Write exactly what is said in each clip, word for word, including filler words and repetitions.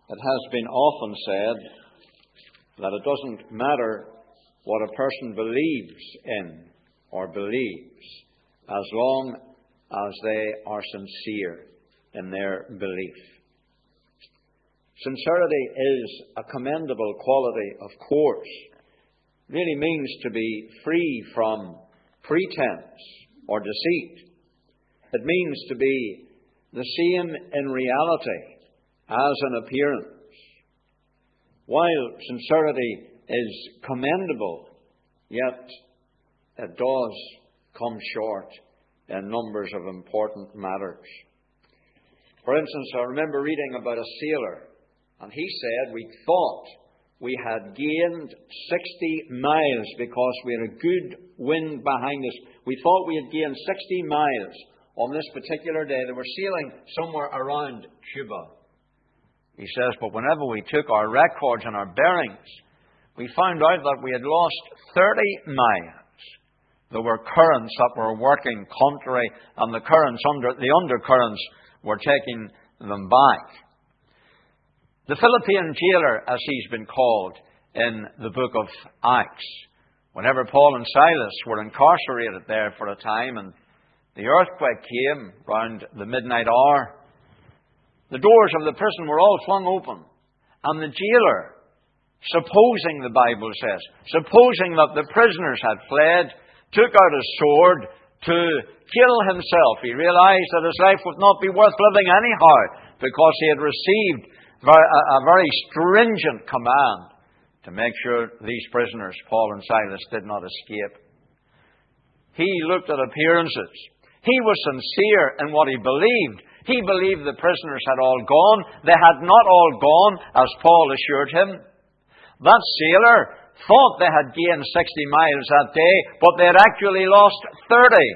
It has been often said that it doesn't matter what a person believes in or believes as long as they are sincere in their belief. Sincerity is a commendable quality, of course. It really means to be free from pretense or deceit. It means to be the same in reality as in appearance. While sincerity is commendable, yet it does come short in numbers of important matters. For instance, I remember reading about a sailor, and he said we thought we had gained sixty miles because we had a good wind behind us. We thought we had gained sixty miles on this particular day. They were sailing somewhere around Cuba. He says, but whenever we took our records and our bearings, we found out that we had lost thirty miles. There were currents that were working contrary, and the currents under the undercurrents were taking them back. The Philippian jailer, as he's been called in the book of Acts, whenever Paul and Silas were incarcerated there for a time, and the earthquake came round the midnight hour, the doors of the prison were all flung open, and the jailer, supposing, the Bible says, supposing that the prisoners had fled, took out his sword to kill himself. He realized that his life would not be worth living anyhow, because he had received a very stringent command to make sure these prisoners, Paul and Silas, did not escape. He looked at appearances. He was sincere in what he believed. He believed the prisoners had all gone. They had not all gone, as Paul assured him. That sailor thought they had gained sixty miles that day, but they had actually lost thirty.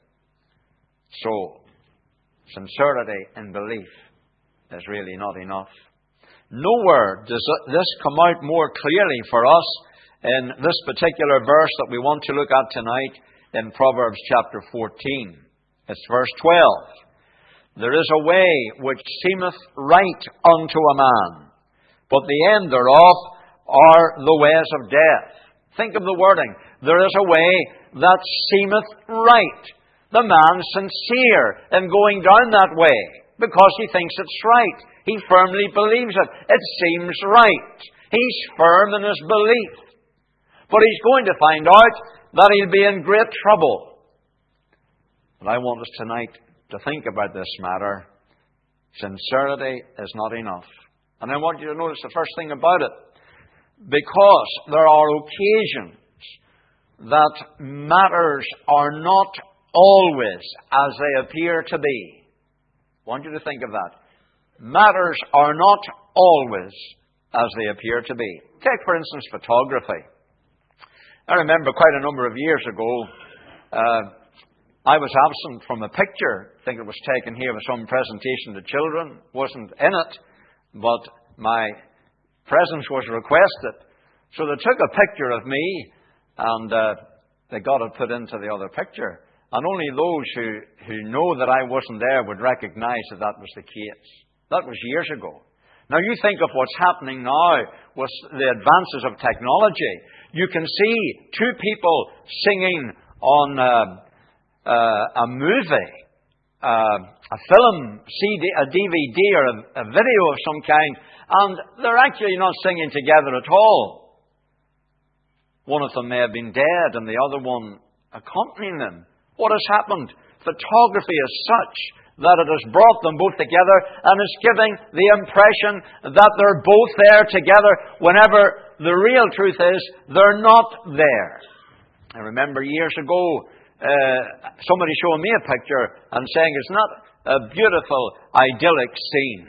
So, sincerity in belief is really not enough. Nowhere does this come out more clearly for us in this particular verse that we want to look at tonight in Proverbs chapter fourteen. It's verse twelve. There is a way which seemeth right unto a man, but the end thereof are the ways of death. Think of the wording. There is a way that seemeth right. The man's sincere in going down that way because he thinks it's right. He firmly believes it. It seems right. He's firm in his belief. But he's going to find out that he'll be in great trouble. But I want us tonight to think about this matter. Sincerity is not enough. And I want you to notice the first thing about it. Because there are occasions that matters are not always as they appear to be. I want you to think of that. Matters are not always as they appear to be. Take, for instance, photography. I remember quite a number of years ago, uh, I was absent from a picture. I think it was taken here with some presentation to children. Wasn't in it, but my presence was requested. So they took a picture of me, and uh, they got it put into the other picture. And only those who, who know that I wasn't there would recognize that that was the case. That was years ago. Now you think of what's happening now with the advances of technology. You can see two people singing on uh, uh, a movie, uh, a film, C D, a D V D or a, a video of some kind, and they're actually not singing together at all. One of them may have been dead and the other one accompanying them. What has happened? Photography is such that it has brought them both together and is giving the impression that they're both there together whenever the real truth is they're not there. I remember years ago uh, somebody showing me a picture and saying it's not a beautiful, idyllic scene.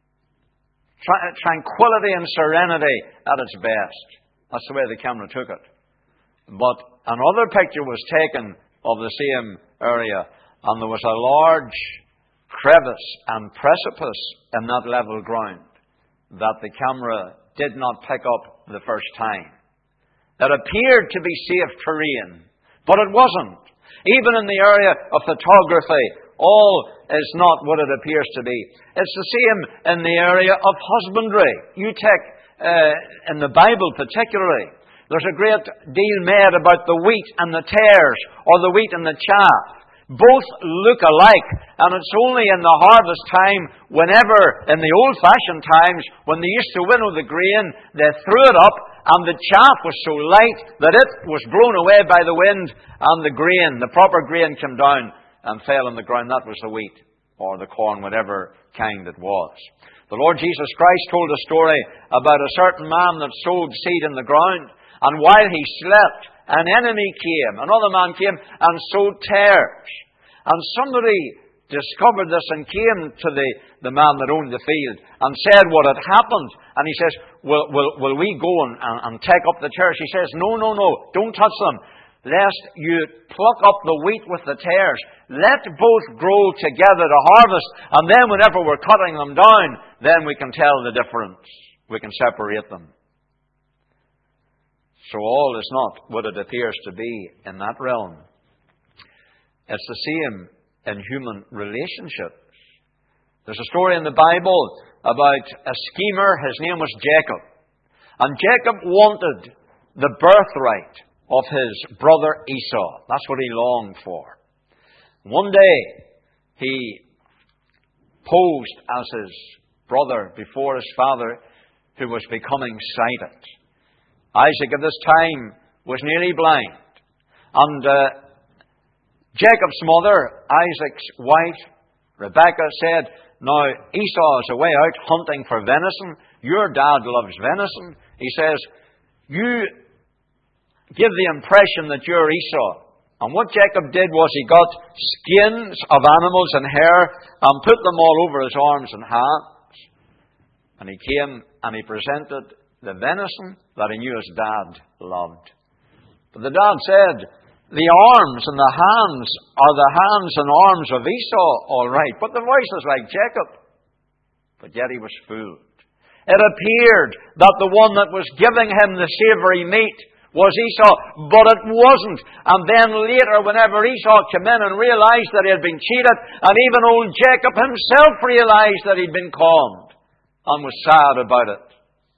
Tra- tranquility and serenity at its best. That's the way the camera took it. But another picture was taken of the same area, and there was a large crevice and precipice in that level ground that the camera did not pick up the first time. It appeared to be safe terrain, but it wasn't. Even in the area of photography, all is not what it appears to be. It's the same in the area of husbandry. You take, uh, in the Bible particularly, there's a great deal made about the wheat and the tares, or the wheat and the chaff. Both look alike, and it's only in the harvest time, whenever, in the old-fashioned times, when they used to winnow the grain, they threw it up, and the chaff was so light that it was blown away by the wind, and the grain, the proper grain, came down and fell on the ground. That was the wheat, or the corn, whatever kind it was. The Lord Jesus Christ told a story about a certain man that sowed seed in the ground, and while he slept, an enemy came, another man came and sowed tares. And somebody discovered this and came to the, the man that owned the field and said what had happened. And he says, will, will, will we go and, and, and take up the tares? He says, no, no, no, don't touch them, lest you pluck up the wheat with the tares. Let both grow together to harvest, and then whenever we're cutting them down, then we can tell the difference. We can separate them. So all is not what it appears to be in that realm. It's the same in human relationships. There's a story in the Bible about a schemer. His name was Jacob. And Jacob wanted the birthright of his brother Esau. That's what he longed for. One day, he posed as his brother before his father, who was becoming sighted. Isaac at this time was nearly blind. And uh, Jacob's mother, Isaac's wife, Rebekah, said, now Esau is away out hunting for venison. Your dad loves venison. He says, you give the impression that you're Esau. And what Jacob did was he got skins of animals and hair and put them all over his arms and hands. And he came and he presented the venison that he knew his dad loved. But the dad said, the arms and the hands are the hands and arms of Esau, all right, but the voice is like Jacob. But yet he was fooled. It appeared that the one that was giving him the savoury meat was Esau, but it wasn't. And then later, whenever Esau came in and realized that he had been cheated, and even old Jacob himself realized that he'd been conned and was sad about it.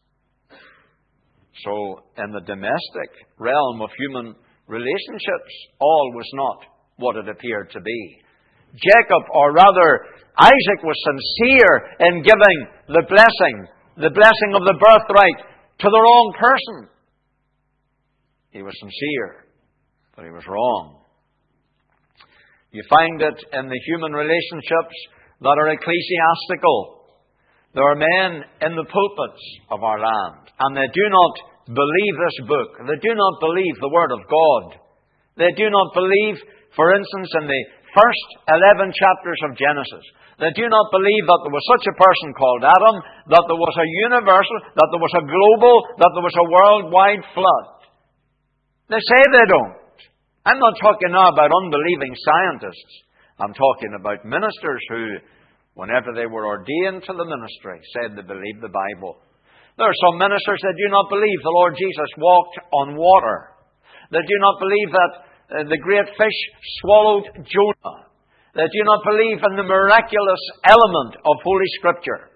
So, in the domestic realm of human relationships, all was not what it appeared to be. Jacob, or rather, Isaac, was sincere in giving the blessing, the blessing of the birthright, to the wrong person. He was sincere, but he was wrong. You find it in the human relationships that are ecclesiastical. There are men in the pulpits of our land, and they do not believe this book. They do not believe the Word of God. They do not believe, for instance, in the first eleven chapters of Genesis. They do not believe that there was such a person called Adam, that there was a universal, that there was a global, that there was a worldwide flood. They say they don't. I'm not talking now about unbelieving scientists. I'm talking about ministers who, whenever they were ordained to the ministry, said they believed the Bible. There are some ministers that do not believe the Lord Jesus walked on water. They do not believe that uh, the great fish swallowed Jonah. They do not believe in the miraculous element of Holy Scripture.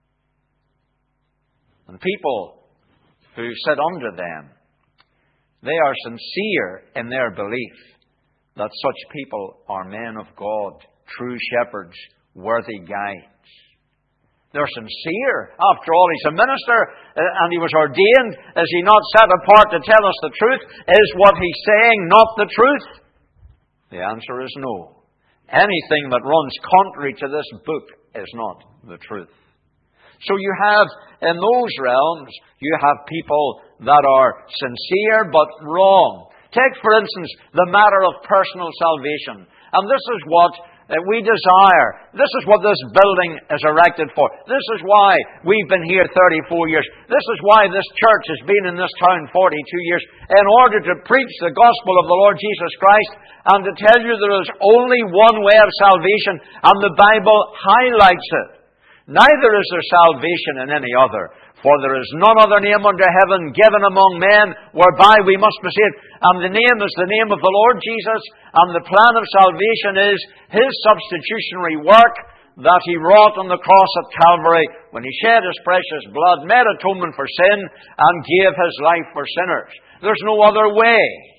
And people who sit under them, they are sincere in their belief that such people are men of God, true shepherds, worthy guides. They're sincere. After all, he's a minister and he was ordained. Is he not set apart to tell us the truth? Is what he's saying not the truth? The answer is no. Anything that runs contrary to this book is not the truth. So you have, in those realms, you have people that are sincere but wrong. Take, for instance, the matter of personal salvation. And this is what we desire. This is what this building is erected for. This is why we've been here thirty-four years. This is why this church has been in this town forty-two years, in order to preach the gospel of the Lord Jesus Christ and to tell you there is only one way of salvation, and the Bible highlights it. Neither is there salvation in any other. For there is none other name under heaven given among men whereby we must be saved. And the name is the name of the Lord Jesus. And the plan of salvation is His substitutionary work that He wrought on the cross at Calvary when He shed His precious blood, made atonement for sin, and gave His life for sinners. There's no other way.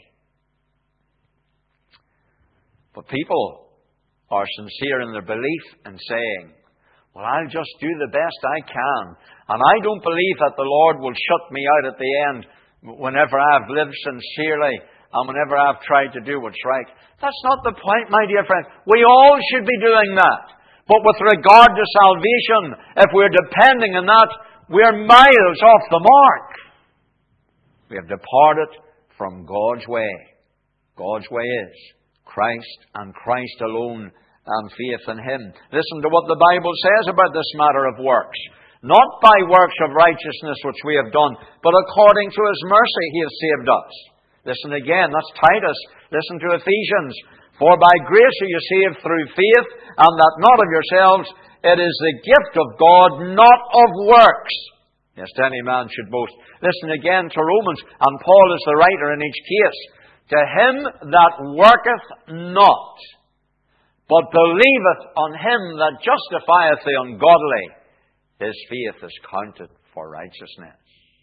But people are sincere in their belief in saying, well, I'll just do the best I can. And I don't believe that the Lord will shut me out at the end whenever I've lived sincerely and whenever I've tried to do what's right. That's not the point, my dear friend. We all should be doing that. But with regard to salvation, if we're depending on that, we're miles off the mark. We have departed from God's way. God's way is Christ and Christ alone, and faith in Him. Listen to what the Bible says about this matter of works. Not by works of righteousness which we have done, but according to His mercy He has saved us. Listen again, that's Titus. Listen to Ephesians. For by grace are you saved through faith, and that not of yourselves. It is the gift of God, not of works, lest any man should boast. Listen again to Romans, and Paul is the writer in each case. To him that worketh not, but believeth on Him that justifieth the ungodly, his faith is counted for righteousness.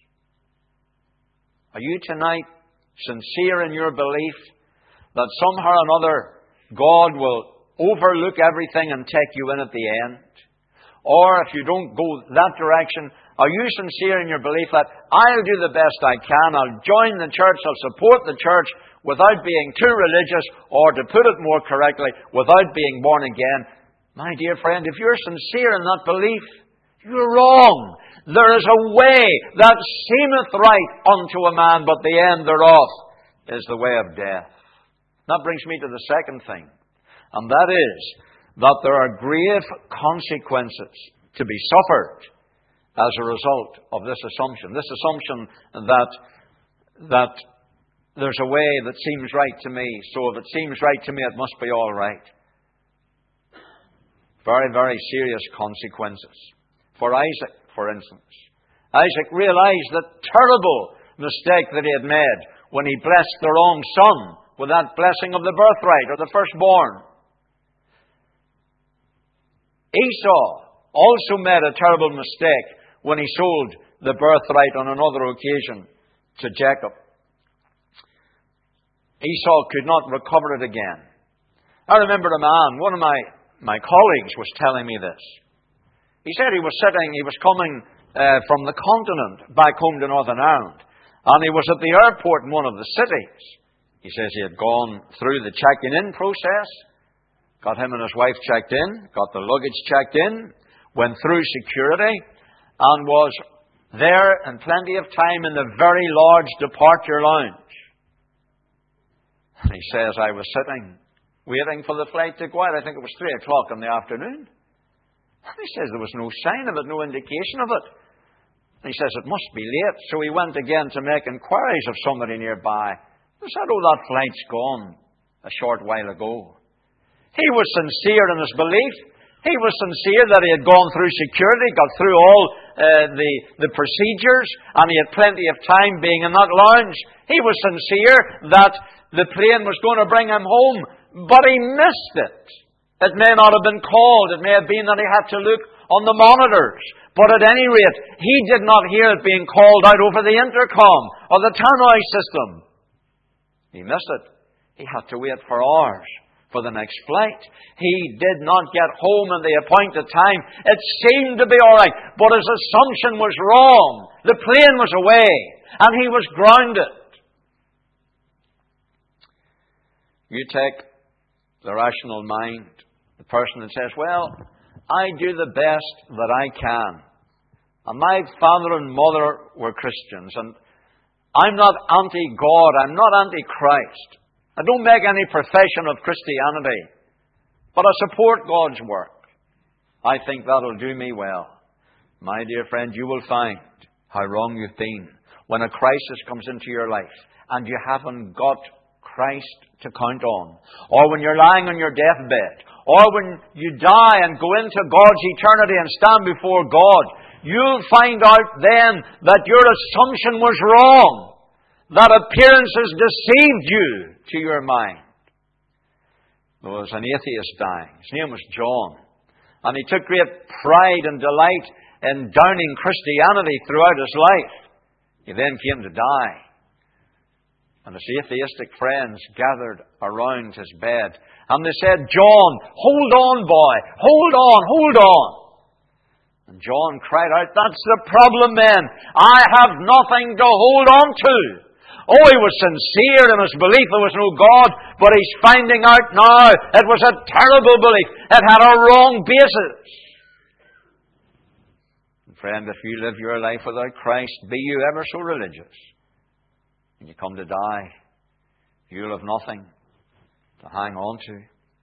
Are you tonight sincere in your belief that somehow or another God will overlook everything and take you in at the end? Or if you don't go that direction, are you sincere in your belief that I'll do the best I can, I'll join the church, I'll support the church, without being too religious, or to put it more correctly, without being born again? My dear friend, if you're sincere in that belief, you're wrong. There is a way that seemeth right unto a man, but the end thereof is the way of death. That brings me to the second thing, and that is that there are grave consequences to be suffered as a result of this assumption. This assumption that that there's a way that seems right to me, so if it seems right to me, it must be all right. Very, very serious consequences. For Isaac, for instance. Isaac realized the terrible mistake that he had made when he blessed the wrong son with that blessing of the birthright or the firstborn. Esau also made a terrible mistake when he sold the birthright on another occasion to Jacob. Esau could not recover it again. I remember a man, one of my, my colleagues was telling me this. He said he was sitting, he was coming uh, from the continent back home to Northern Ireland. And he was at the airport in one of the cities. He says he had gone through the checking in process, got him and his wife checked in, got the luggage checked in, went through security, and was there in plenty of time in the very large departure lounge. And he says, I was sitting, waiting for the flight to go out. I think it was three o'clock in the afternoon. And he says there was no sign of it, no indication of it. And he says it must be late. So he went again to make inquiries of somebody nearby. They said, oh, that flight's gone a short while ago. He was sincere in his belief. He was sincere that he had gone through security, got through all uh, the, the procedures, and he had plenty of time being in that lounge. He was sincere that the plane was going to bring him home, but he missed it. It may not have been called. It may have been that he had to look on the monitors. But at any rate, he did not hear it being called out over the intercom or the tannoy system. He missed it. He had to wait for hours for the next flight. He did not get home in the appointed time. It seemed to be all right, but his assumption was wrong. The plane was away, and he was grounded. You take the rational mind, the person that says, well, I do the best that I can. And my father and mother were Christians, and I'm not anti-God, I'm not anti-Christ. I don't make any profession of Christianity, but I support God's work. I think that'll do me well. My dear friend, you will find how wrong you've been when a crisis comes into your life and you haven't got Christ to count on, or when you're lying on your deathbed, or when you die and go into God's eternity and stand before God, you'll find out then that your assumption was wrong, that appearances deceived you to your mind. There was an atheist dying. His name was John. And he took great pride and delight in downing Christianity throughout his life. He then came to die. And his atheistic friends gathered around his bed. And they said, John, hold on, boy. Hold on, hold on. And John cried out, that's the problem, men. I have nothing to hold on to. Oh, he was sincere in his belief there was no God, but he's finding out now it was a terrible belief. It had a wrong basis. And friend, if you live your life without Christ, be you ever so religious, when you come to die, you'll have nothing to hang on to.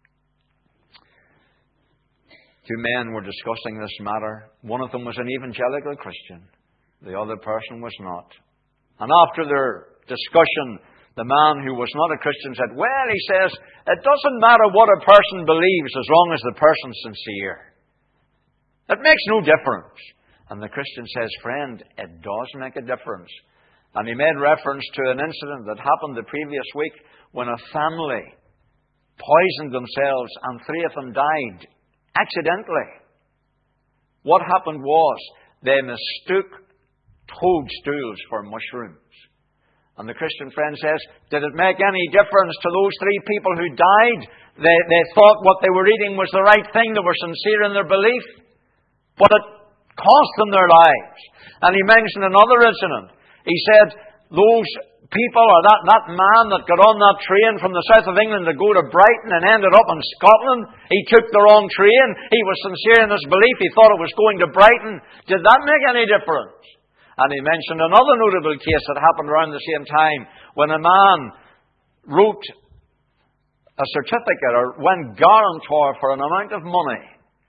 Two men were discussing this matter. One of them was an evangelical Christian. The other person was not. And after their discussion, the man who was not a Christian said, well, he says, it doesn't matter what a person believes as long as the person's sincere. It makes no difference. And the Christian says, friend, it does make a difference. And he made reference to an incident that happened the previous week when a family poisoned themselves and three of them died accidentally. What happened was they mistook toadstools for mushrooms. And the Christian friend says, did it make any difference to those three people who died? They, they thought what they were eating was the right thing. They were sincere in their belief. But it cost them their lives. And he mentioned another incident. He said, those people, or that, that man that got on that train from the south of England to go to Brighton and ended up in Scotland, he took the wrong train. He was sincere in his belief. He thought it was going to Brighton. Did that make any difference? And he mentioned another notable case that happened around the same time when a man wrote a certificate or went guarantor for an amount of money.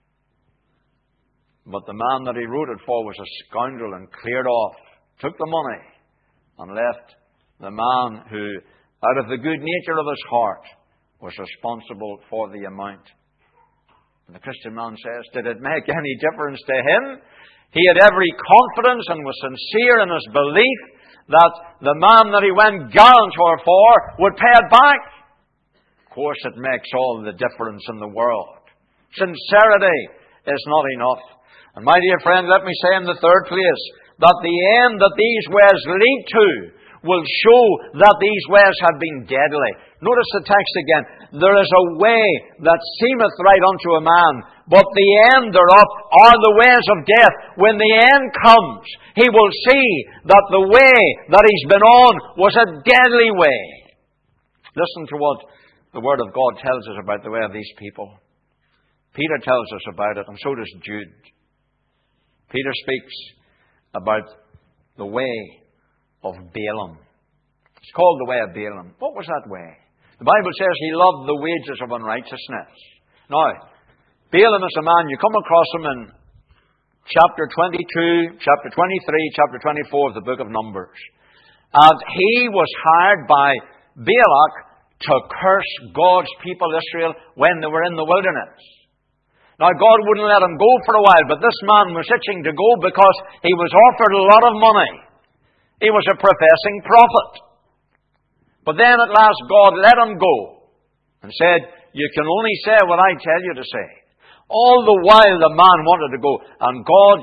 But the man that he wrote it for was a scoundrel and cleared off, took the money and left the man who, out of the good nature of his heart, was responsible for the amount. And the Christian man says, did it make any difference to him? He had every confidence and was sincere in his belief that the man that he went guarantor for would pay it back. Of course, it makes all the difference in the world. Sincerity is not enough. And my dear friend, let me say in the third place that the end that these ways lead to will show that these ways have been deadly. Notice the text again. There is a way that seemeth right unto a man, but the end thereof are the ways of death. When the end comes, he will see that the way that he's been on was a deadly way. Listen to what the Word of God tells us about the way of these people. Peter tells us about it, and so does Jude. Peter speaks about the way of Balaam. It's called the way of Balaam. What was that way? The Bible says he loved the wages of unrighteousness. Now, Balaam is a man, you come across him in chapter twenty-two, chapter twenty-three, chapter twenty-four of the book of Numbers. And he was hired by Balak to curse God's people Israel when they were in the wilderness. Now, God wouldn't let him go for a while, but this man was itching to go because he was offered a lot of money. He was a professing prophet. But then at last God let him go and said, you can only say what I tell you to say. All the while the man wanted to go, and God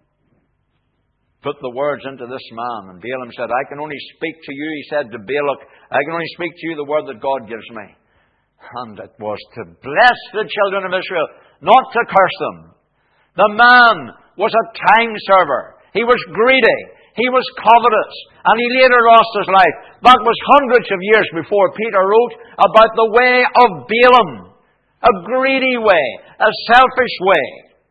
put the words into this man. And Balaam said, I can only speak to you, he said to Balak, I can only speak to you the word that God gives me. And it was to bless the children of Israel, not to curse them. The man was a time server. He was greedy. He was covetous. And he later lost his life. That was hundreds of years before Peter wrote about the way of Balaam. A greedy way. A selfish way.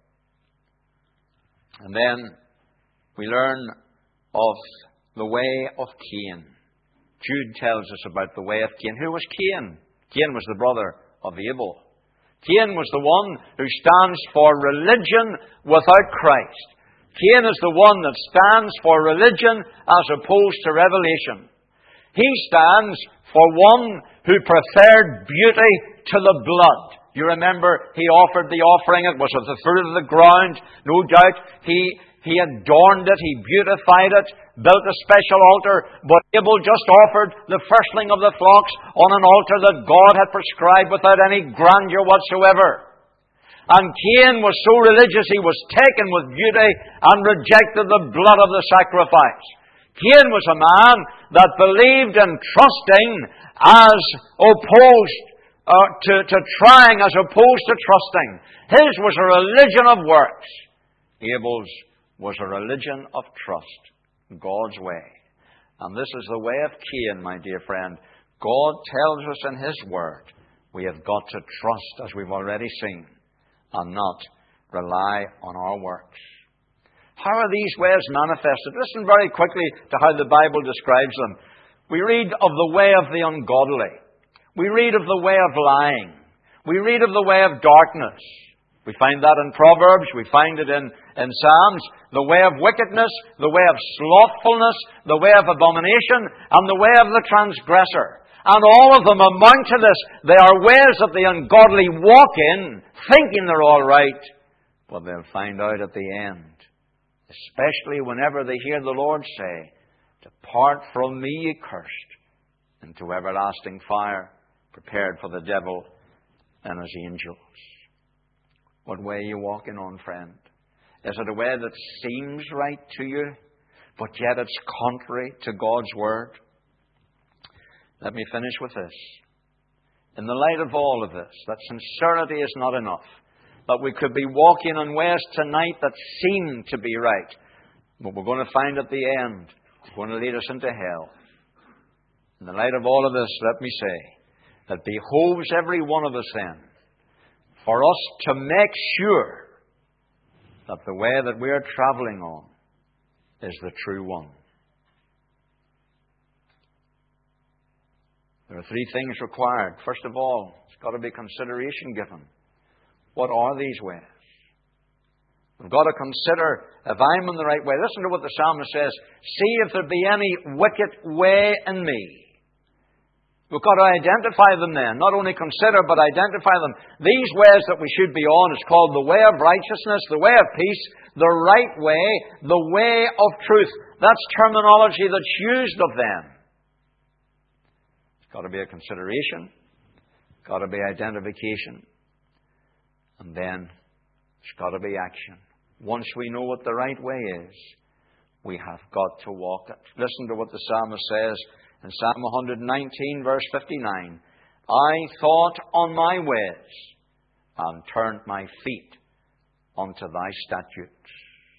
And then we learn of the way of Cain. Jude tells us about the way of Cain. Who was Cain? Cain was the brother of Abel. Cain was the one who stands for religion without Christ. Cain is the one that stands for religion as opposed to revelation. He stands for one who preferred beauty to the blood. You remember he offered the offering. It was of the fruit of the ground. No doubt he, he adorned it. He beautified it. Built a special altar. But Abel just offered the firstling of the flocks on an altar that God had prescribed without any grandeur whatsoever. And Cain was so religious he was taken with beauty and rejected the blood of the sacrifice. Cain was a man that believed in trusting as opposed uh, to, to trying as opposed to trusting. His was a religion of works. Abel's was a religion of trust, God's way. And this is the way of Cain, my dear friend. God tells us in His Word we have got to trust, as we've already seen, and not rely on our works. How are these ways manifested? Listen very quickly to how the Bible describes them. We read of the way of the ungodly. We read of the way of lying. We read of the way of darkness. We find that in Proverbs. We find it in, in Psalms. The way of wickedness, the way of slothfulness, the way of abomination, and the way of the transgressor. And all of them amount to this. They are ways that the ungodly walk in, thinking they're all right, but they'll find out at the end, especially whenever they hear the Lord say, "Depart from me, ye cursed, into everlasting fire, prepared for the devil and his angels." What way are you walking on, friend? Is it a way that seems right to you, but yet it's contrary to God's Word? Let me finish with this. In the light of all of this, that sincerity is not enough. That we could be walking in ways tonight that seem to be right, but we're going to find at the end, it's going to lead us into hell. In the light of all of this, let me say, that behoves every one of us then, for us to make sure that the way that we are travelling on is the true one. There are three things required. First of all, it's got to be consideration given. What are these ways? We've got to consider if I'm in the right way. Listen to what the psalmist says. See if there be any wicked way in me. We've got to identify them then. Not only consider, but identify them. These ways that we should be on is called the way of righteousness, the way of peace, the right way, the way of truth. That's terminology that's used of them. It's got to be a consideration. It's got to be identification. And then there's got to be action. Once we know what the right way is, we have got to walk it. Listen to what the psalmist says in Psalm one nineteen, verse fifty-nine. I thought on my ways and turned my feet unto thy statutes.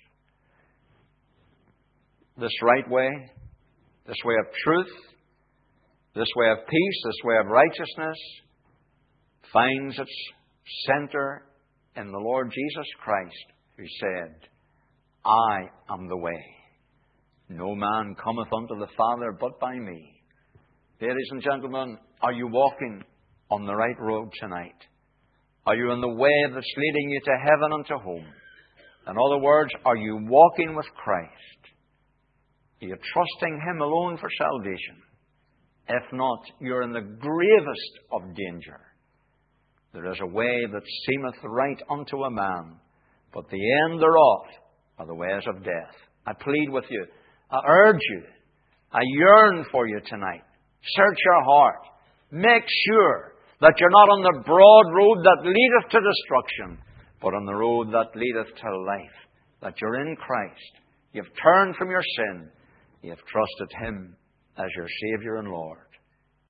This right way, this way of truth, this way of peace, this way of righteousness, finds its center in the Lord Jesus Christ, who said, I am the way. No man cometh unto the Father but by me. Ladies and gentlemen, are you walking on the right road tonight? Are you in the way that's leading you to heaven and to home? In other words, are you walking with Christ? Are you trusting Him alone for salvation? If not, you're in the gravest of danger. There is a way that seemeth right unto a man, but the end thereof are the ways of death. I plead with you. I urge you. I yearn for you tonight. Search your heart. Make sure that you're not on the broad road that leadeth to destruction, but on the road that leadeth to life. That you're in Christ. You've turned from your sin. You've trusted Him as your Saviour and Lord.